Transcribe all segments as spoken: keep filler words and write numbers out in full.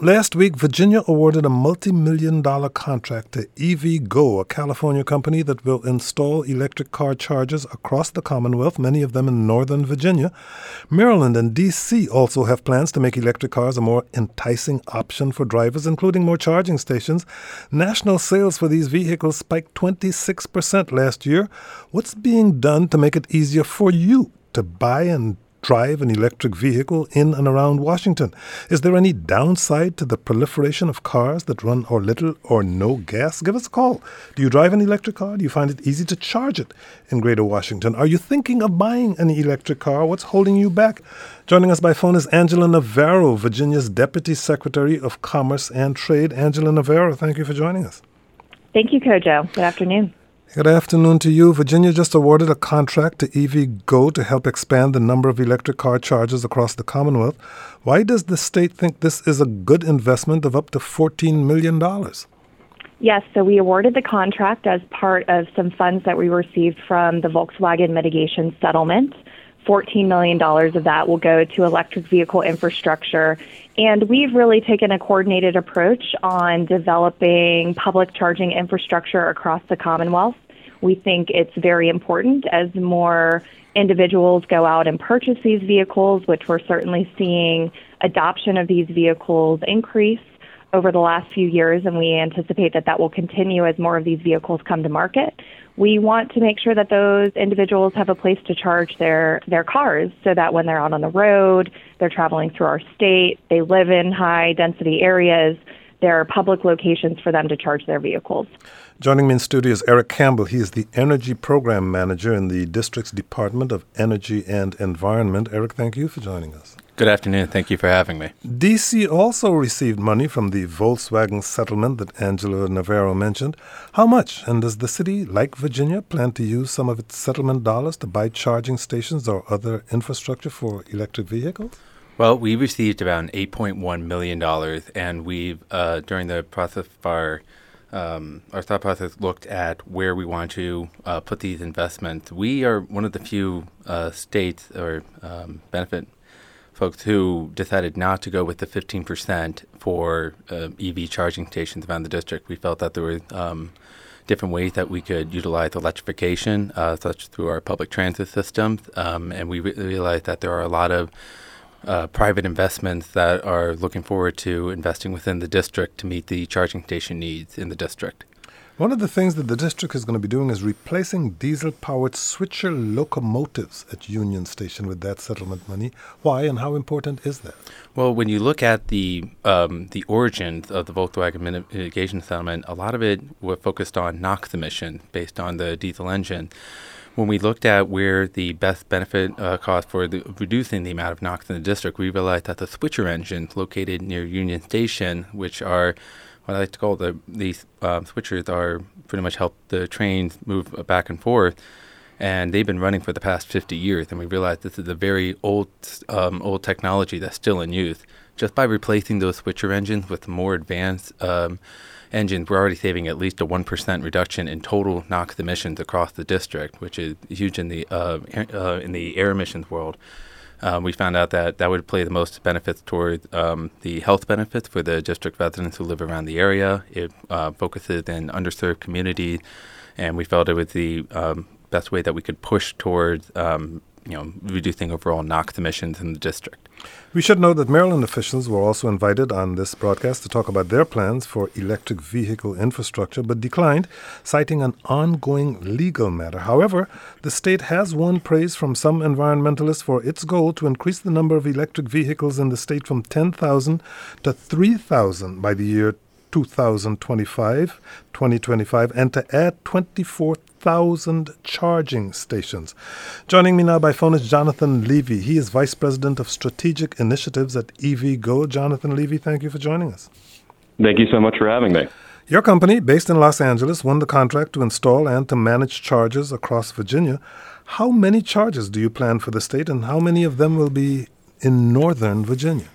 last week, Virginia awarded a multi-million dollar contract to EVgo, a California company that will install electric car chargers across the Commonwealth, many of them in Northern Virginia. Maryland and D C also have plans to make electric cars a more enticing option for drivers, including more charging stations. National sales for these vehicles spiked twenty-six percent last year. What's being done to make it easier for you to buy and drive an electric vehicle in and around Washington? Is there any downside to the proliferation of cars that run or little or no gas? Give us a call. Do you drive an electric car? Do you find it easy to charge it in Greater Washington? Are you thinking of buying an electric car? What's holding you back? Joining us by phone is Angela Navarro, Virginia's Deputy Secretary of Commerce and Trade. Angela Navarro, thank you for joining us. Thank you, Kojo. Good afternoon. Good afternoon to you. Virginia just awarded a contract to EVgo to help expand the number of electric car chargers across the Commonwealth. Why does the state think this is a good investment of up to fourteen million dollars? Yes, so we awarded the contract as part of some funds that we received from the Volkswagen mitigation settlement. fourteen million dollars of that will go to electric vehicle infrastructure. And we've really taken a coordinated approach on developing public charging infrastructure across the Commonwealth. We think it's very important as more individuals go out and purchase these vehicles, which we're certainly seeing adoption of these vehicles increase over the last few years, and we anticipate that that will continue as more of these vehicles come to market. We want to make sure that those individuals have a place to charge their, their cars so that when they're out on the road, they're traveling through our state, they live in high-density areas, there are public locations for them to charge their vehicles. Joining me in studio is Eric Campbell. He is the Energy Program Manager in the district's Department of Energy and Environment. Eric, thank you for joining us. Good afternoon. Thank you for having me. D C also received money from the Volkswagen settlement that Angela Navarro mentioned. How much? And does the city, like Virginia, plan to use some of its settlement dollars to buy charging stations or other infrastructure for electric vehicles? Well, we received around eight point one million dollars, and we've, uh, during the process of our Um, our thought process looked at where we want to uh, put these investments. We are one of the few uh, states or um, benefit folks who decided not to go with the fifteen percent for uh, E V charging stations around the district. We felt that there were um, different ways that we could utilize electrification, uh, such through our public transit systems, um, and we re- realized that there are a lot of Uh, private investments that are looking forward to investing within the district to meet the charging station needs in the district. One of the things that the district is going to be doing is replacing diesel-powered switcher locomotives at Union Station with that settlement money. Why and how important is that? Well, when you look at the um, the origins of the Volkswagen mitigation settlement, a lot of it was focused on NOx emissions based on the diesel engine. When we looked at where the best benefit uh, cost for the, reducing the amount of NOx in the district, we realized that the switcher engines located near Union Station, which are what I like to call the these um, switchers, are pretty much help the trains move back and forth, and they've been running for the past fifty years. And we realized this is a very old um, old technology that's still in use. Just by replacing those switcher engines with more advanced um, engines, we're already saving at least a one percent reduction in total NOx emissions across the district, which is huge in the uh, air, uh, in the air emissions world. Uh, we found out that that would play the most benefits toward um, the health benefits for the district residents who live around the area. It uh, focuses in underserved communities, and we felt it was the um, best way that we could push towards um, you know, reducing overall NOx emissions in the district. We should note that Maryland officials were also invited on this broadcast to talk about their plans for electric vehicle infrastructure, but declined, citing an ongoing legal matter. However, the state has won praise from some environmentalists for its goal to increase the number of electric vehicles in the state from ten thousand to three thousand by the year two thousand twenty-five, twenty twenty-five, and to add twenty-four thousand charging stations. Joining me now by phone is Jonathan Levy. He is Vice President of Strategic Initiatives at EVgo. Jonathan Levy, thank you for joining us. Thank you so much for having me. Your company, based in Los Angeles, won the contract to install and to manage chargers across Virginia. How many chargers do you plan for the state, and how many of them will be in Northern Virginia?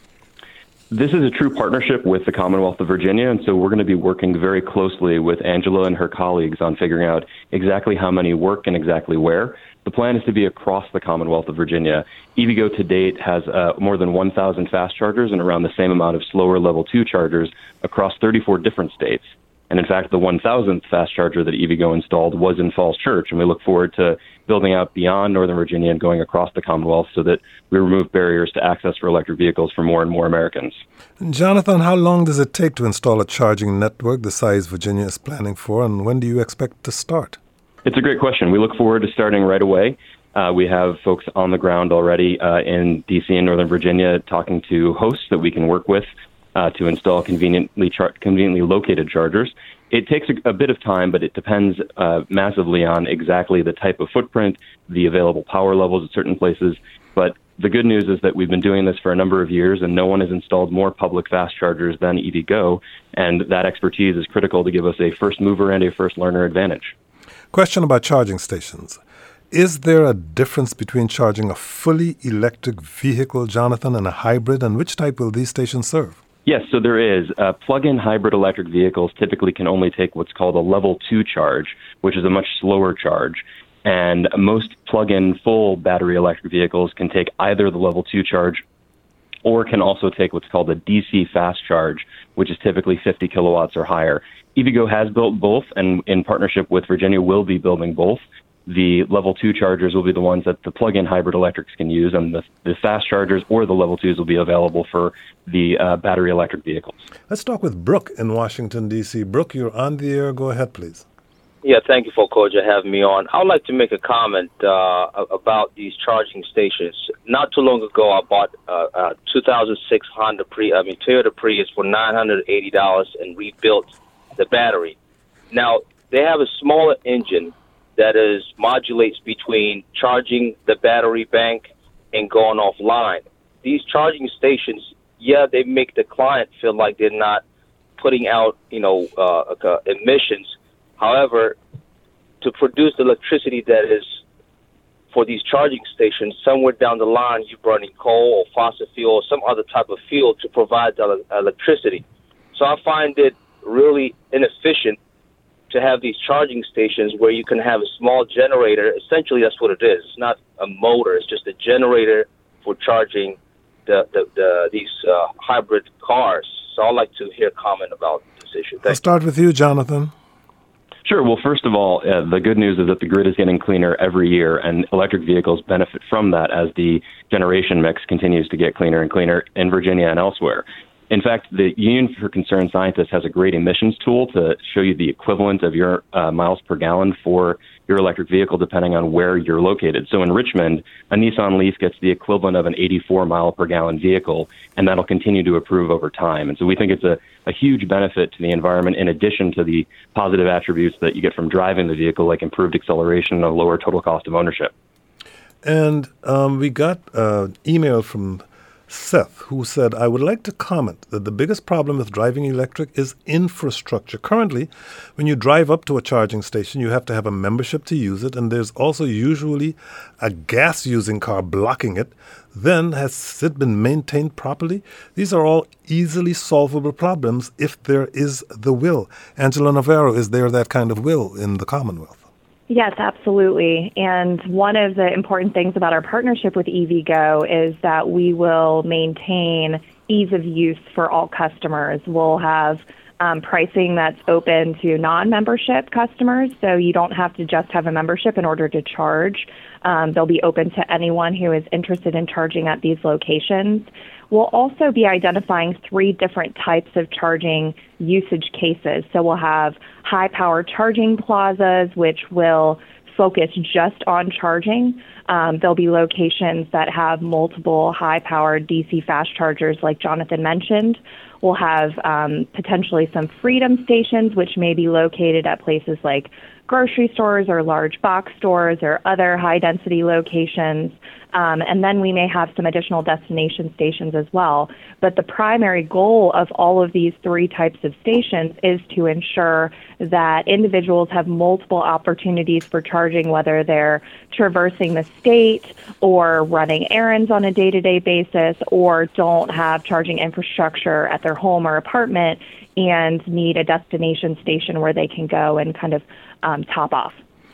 This is a true partnership with the Commonwealth of Virginia, and so we're going to be working very closely with Angela and her colleagues on figuring out exactly how many work and exactly where. The The plan is to be across the Commonwealth of Virginia. EVgo to date has uh, more than one thousand fast chargers and around the same amount of slower level two chargers across thirty-four different states. And in fact, the one thousandth fast charger that EVgo installed was in Falls Church, and we look forward to building out beyond Northern Virginia and going across the Commonwealth so that we remove barriers to access for electric vehicles for more and more Americans. Jonathan, how long does it take to install a charging network the size Virginia is planning for, and when do you expect to start? It's a great question. We look forward to starting right away. Uh, we have folks on the ground already uh, in D C and Northern Virginia talking to hosts that we can work with uh, to install conveniently char- conveniently located chargers. It takes a, a bit of time, but it depends uh, massively on exactly the type of footprint, the available power levels at certain places. But the good news is that we've been doing this for a number of years, and no one has installed more public fast chargers than EVgo, and that expertise is critical to give us a first mover and a first learner advantage. Question about charging stations. Is there a difference between charging a fully electric vehicle, Jonathan, and a hybrid, and which type will these stations serve? Yes, so there is. Uh, plug-in hybrid electric vehicles typically can only take what's called a level two charge, which is a much slower charge. And most plug-in full battery electric vehicles can take either the level two charge or can also take what's called a D C fast charge, which is typically fifty kilowatts or higher. EVgo has built both, and in partnership with Virginia will be building both. The level two chargers will be the ones that the plug-in hybrid electrics can use, and the, the fast chargers or the level twos will be available for the uh, battery electric vehicles. Let's talk with Brooke in Washington, D C. Brooke, you're on the air. Go ahead, please. Yeah, thank you for Koja having me on. I would like to make a comment uh, about these charging stations. Not too long ago, I bought uh, a two thousand six Honda Pri, I mean Toyota Prius for nine hundred eighty dollars and rebuilt the battery. Now they have a smaller engine that is modulates between charging the battery bank and going offline. These charging stations, yeah, they make the client feel like they're not putting out, you know, uh, uh, emissions. However, to produce the electricity that is for these charging stations, somewhere down the line, you're burning coal or fossil fuel or some other type of fuel to provide the electricity. So I find it really inefficient to have these charging stations where you can have a small generator. Essentially, that's what it is. It's not a motor. It's just a generator for charging the, the, the these uh, hybrid cars. So I'd like to hear a comment about this issue. Thank I'll start with you, Jonathan. Sure. Well, first of all, uh, the good news is that the grid is getting cleaner every year, and electric vehicles benefit from that as the generation mix continues to get cleaner and cleaner in Virginia and elsewhere. In fact, the Union for Concerned Scientists has a great emissions tool to show you the equivalent of your uh, miles per gallon for your electric vehicle depending on where you're located. So in Richmond, a Nissan Leaf gets the equivalent of an eighty-four mile per gallon vehicle, and that'll continue to improve over time. And so we think it's a, a huge benefit to the environment in addition to the positive attributes that you get from driving the vehicle, like improved acceleration and a lower total cost of ownership. And um, we got an email from Seth, who said, I would like to comment that the biggest problem with driving electric is infrastructure. Currently, when you drive up to a charging station, you have to have a membership to use it, and there's also usually a gas-using car blocking it. Then, has it been maintained properly? These are all easily solvable problems if there is the will. Angela Navarro, is there that kind of will in the Commonwealth? Yes, absolutely. And one of the important things about our partnership with EVgo is that we will maintain ease of use for all customers. We'll have um, pricing that's open to non-membership customers, so you don't have to just have a membership in order to charge. Um, they'll be open to anyone who is interested in charging at these locations. We'll also be identifying three different types of charging usage cases. So we'll have high-power charging plazas, which will focus just on charging. Um, there'll be locations that have multiple high-powered D C fast chargers, like Jonathan mentioned. We'll have um, potentially some Freedom stations, which may be located at places like grocery stores or large box stores or other high-density locations. Um, and then we may have some additional destination stations as well. But the primary goal of all of these three types of stations is to ensure that individuals have multiple opportunities for charging, whether they're traversing the state or running errands on a day-to-day basis or don't have charging infrastructure at their home or apartment and need a destination station where they can go and kind of um, top off.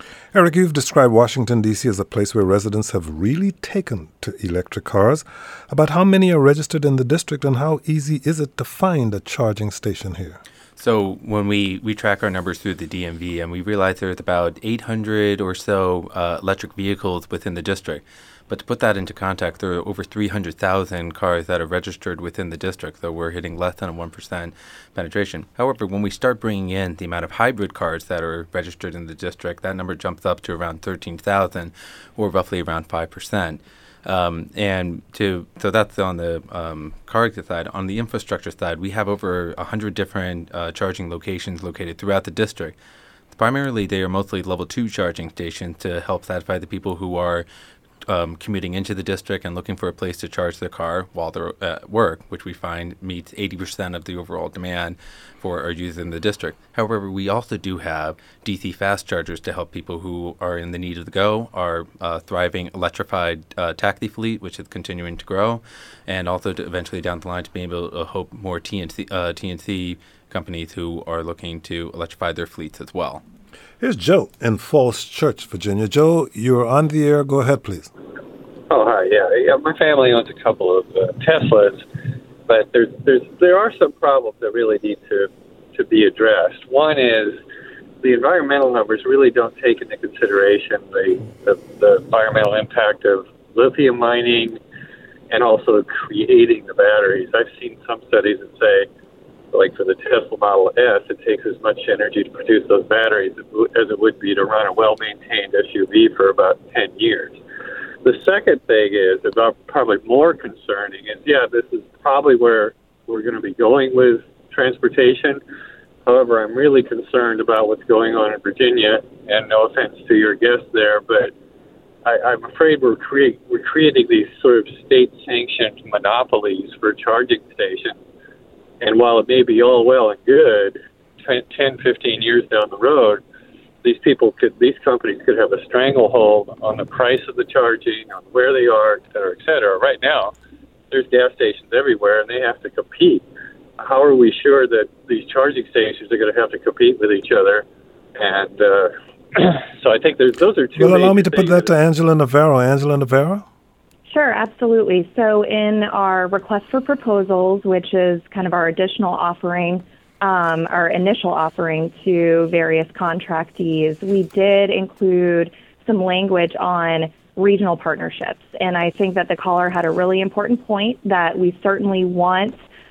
Eric, you've described Washington, D C as a place where residents have really taken to electric cars. About how many are registered in the district, and how easy is it to find a charging station here? So when we, we track our numbers through the D M V, and we realize there's about eight hundred or so uh, electric vehicles within the district. But to put that into context, there are over three hundred thousand cars that are registered within the district, so we're hitting less than a one percent penetration. However, when we start bringing in the amount of hybrid cars that are registered in the district, that number jumps up to around thirteen thousand, or roughly around five percent. Um, and to so that's on the um, car side. On the infrastructure side, we have over one hundred different uh, charging locations located throughout the district. Primarily, they are mostly level two charging stations to help satisfy the people who are Um, commuting into the district and looking for a place to charge their car while they're at work, which we find meets eighty percent of the overall demand for our users in the district. However, we also do have D C fast chargers to help people who are in the need of the go, our uh, thriving electrified uh, taxi fleet, which is continuing to grow, and also to eventually down the line to be able to hope more T N C, uh, T N C companies who are looking to electrify their fleets as well. Here's Joe in Falls Church, Virginia. Joe, you're on the air. Go ahead, please. Oh, hi. Yeah, yeah. My family owns a couple of uh, Teslas, but there's, there's, there are some problems that really need to, to be addressed. One is the environmental numbers really don't take into consideration the, the, the environmental impact of lithium mining and also creating the batteries. I've seen some studies that say, like for the Tesla Model S, it takes as much energy to produce those batteries as it would be to run a well-maintained S U V for about ten years. The second thing is, about probably more concerning, is, yeah, this is probably where we're going to be going with transportation. However, I'm really concerned about what's going on in Virginia, and no offense to your guest there, but I, I'm afraid we're, create, we're creating these sort of state-sanctioned monopolies for charging stations. And while it may be all well and good, ten, fifteen years down the road, these people could, these companies could have a stranglehold on the price of the charging, on where they are, et cetera, et cetera. Right now, there's gas stations everywhere, and they have to compete. How are we sure that these charging stations are going to have to compete with each other? And uh, so I think there's, those are two. Well, allow me to put that to Angela Navarro. Angela Navarro? Sure, absolutely. So in our request for proposals, which is kind of our additional offering, um, our initial offering to various contractees, we did include some language on regional partnerships. And I think that the caller had a really important point that we certainly want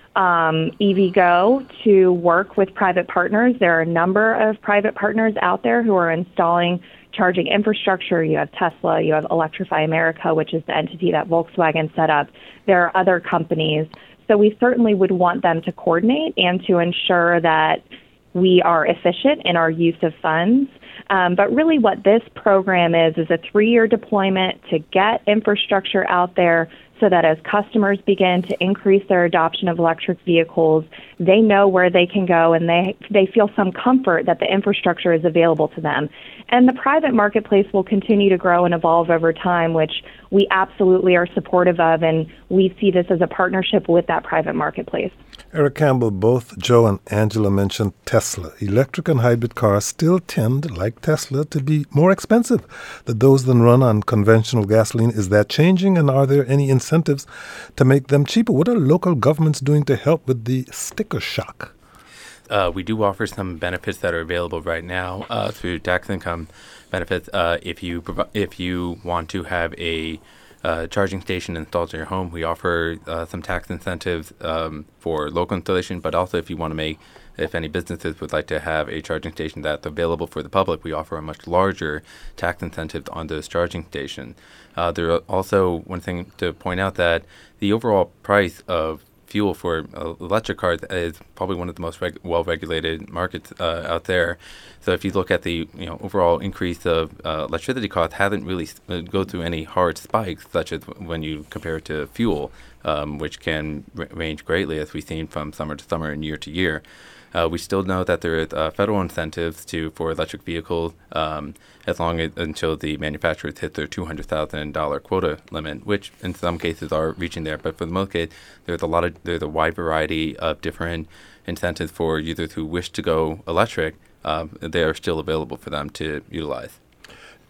um, EVgo to work with private partners. There are a number of private partners out there who are installing charging infrastructure. You have Tesla, you have Electrify America, which is the entity that Volkswagen set up. There are other companies. So we certainly would want them to coordinate and to ensure that we are efficient in our use of funds. Um, but really what this program is, is a three-year deployment to get infrastructure out there so that as customers begin to increase their adoption of electric vehicles, they know where they can go and they, they feel some comfort that the infrastructure is available to them. And the private marketplace will continue to grow and evolve over time, which we absolutely are supportive of, and we see this as a partnership with that private marketplace. Eric Campbell, both Joe and Angela mentioned Tesla. Electric and hybrid cars still tend, like Tesla, to be more expensive than those that run on conventional gasoline. Is that changing, and are there any incentives to make them cheaper? What are local governments doing to help with the sticker shock? Uh, we do offer some benefits that are available right now uh, through tax income benefits. Uh, if you provi- if you want to have a uh, charging station installed in your home, we offer uh, some tax incentives um, for local installation. But also, if you want to make, if any businesses would like to have a charging station that's available for the public, we offer a much larger tax incentive on those charging stations. Uh, there are also one thing to point out that the overall price of fuel for uh, electric cars is probably one of the most reg- well-regulated markets uh, out there. So if you look at the you know overall increase of uh, electricity costs, hasn't really uh, go through any hard spikes, such as when you compare it to fuel, um, which can r- range greatly, as we've seen from summer to summer and year to year. Uh, we still know that there is uh, federal incentives to for electric vehicles um, as long as until the manufacturers hit their two hundred thousand dollars quota limit, which in some cases are reaching there. But for the most case, there's a lot of there's a wide variety of different incentives for users who wish to go electric. Um, they are still available for them to utilize.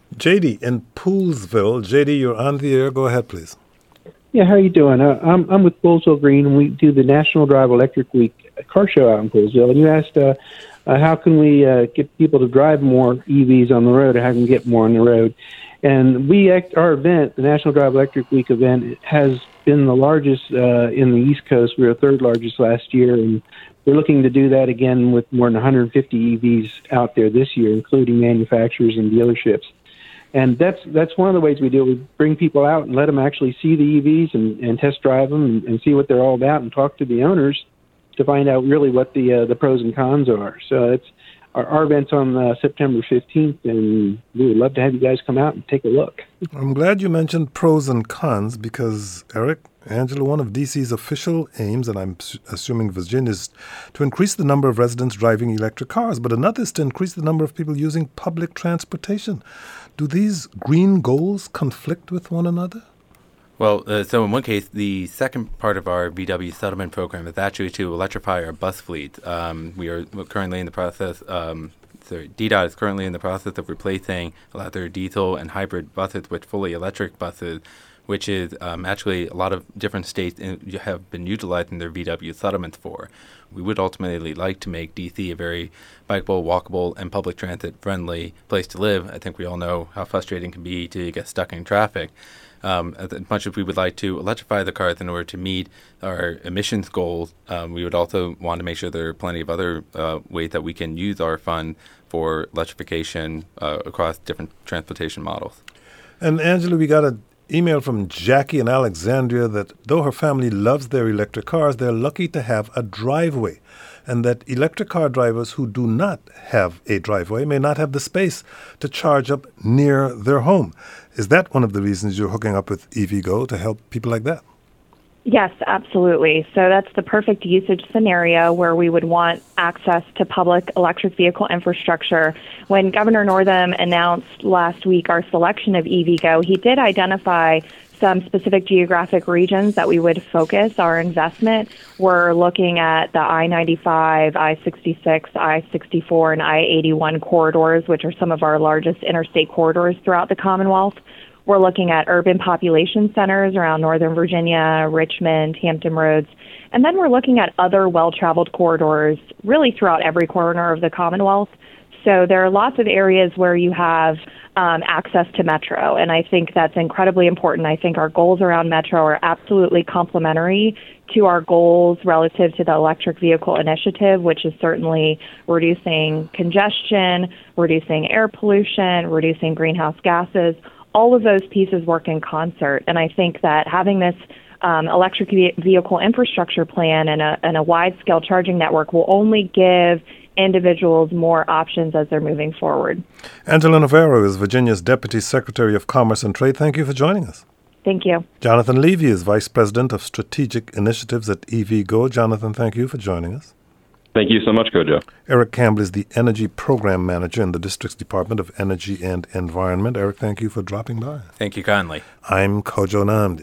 J D in Poolsville. J D, you're on the air. Go ahead, please. Yeah, how you doing? Uh, I'm I'm with Poolsville Green, and we do the National Drive Electric Week car show out in Poolsville. And you asked, uh, uh, how can we uh, get people to drive more E Vs on the road, or how can we get more on the road? And we act, our event, the National Drive Electric Week event, has been the largest uh, in the East Coast. We were third largest last year, and we're looking to do that again with more than one hundred fifty E Vs out there this year, including manufacturers and dealerships. And that's that's one of the ways we do it. We bring people out and let them actually see the E Vs and, and test drive them and, and see what they're all about, and talk to the owners to find out really what the uh, the pros and cons are. So it's our, our event's on uh, September fifteenth, and we would love to have you guys come out and take a look. I'm glad you mentioned pros and cons, because, Eric, Angela, one of D C's official aims, and I'm assuming Virginia, is to increase the number of residents driving electric cars, but another is to increase the number of people using public transportation. Do these green goals conflict with one another? Well, uh, so in one case, the second part of our V W settlement program is actually to electrify our bus fleet. Um, we are currently in the process, um, sorry, D DOT is currently in the process of replacing a lot of their diesel and hybrid buses with fully electric buses, which is um, actually a lot of different states in, have been utilizing their V W settlements for. We would ultimately like to make D C a very bikeable, walkable, and public transit-friendly place to live. I think we all know how frustrating it can be to get stuck in traffic. Um, as much as we would like to electrify the cars in order to meet our emissions goals, um, we would also want to make sure there are plenty of other uh, ways that we can use our fund for electrification uh, across different transportation models. And Angela, we got an email from Jackie in Alexandria that though her family loves their electric cars, they're lucky to have a driveway, and that electric car drivers who do not have a driveway may not have the space to charge up near their home. Is that one of the reasons you're hooking up with EVgo, to help people like that? Yes, absolutely. So that's the perfect usage scenario where we would want access to public electric vehicle infrastructure. When Governor Northam announced last week our selection of EVgo, he did identify some specific geographic regions that we would focus our investment. We're looking at the I ninety-five, I sixty-six, I sixty-four, and I eighty-one corridors, which are some of our largest interstate corridors throughout the Commonwealth. We're looking at urban population centers around Northern Virginia, Richmond, Hampton Roads. And then we're looking at other well-traveled corridors really throughout every corner of the Commonwealth. So there are lots of areas where you have um, access to Metro, and I think that's incredibly important. I think our goals around Metro are absolutely complementary to our goals relative to the electric vehicle initiative, which is certainly reducing congestion, reducing air pollution, reducing greenhouse gases. All of those pieces work in concert, and I think that having this um, electric vehicle infrastructure plan and a, and a wide-scale charging network will only give individuals more options as they're moving forward. Angela Navarro is Virginia's Deputy Secretary of Commerce and Trade. Thank you for joining us. Thank you. Jonathan Levy is Vice President of Strategic Initiatives at EVgo. Jonathan, thank you for joining us. Thank you so much, Kojo. Eric Campbell is the Energy Program Manager in the District's Department of Energy and Environment. Eric, thank you for dropping by. Thank you kindly. I'm Kojo Nnamdi.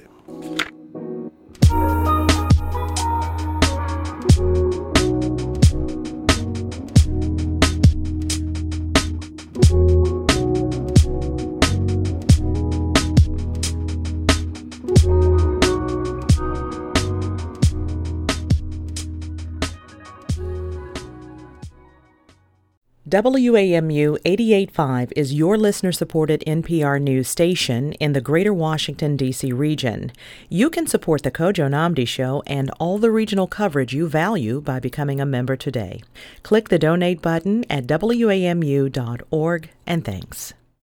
W A M U eighty-eight point five is your listener-supported N P R news station in the greater Washington, D C region. You can support the Kojo Nnamdi Show and all the regional coverage you value by becoming a member today. Click the donate button at W A M U dot org, and thanks.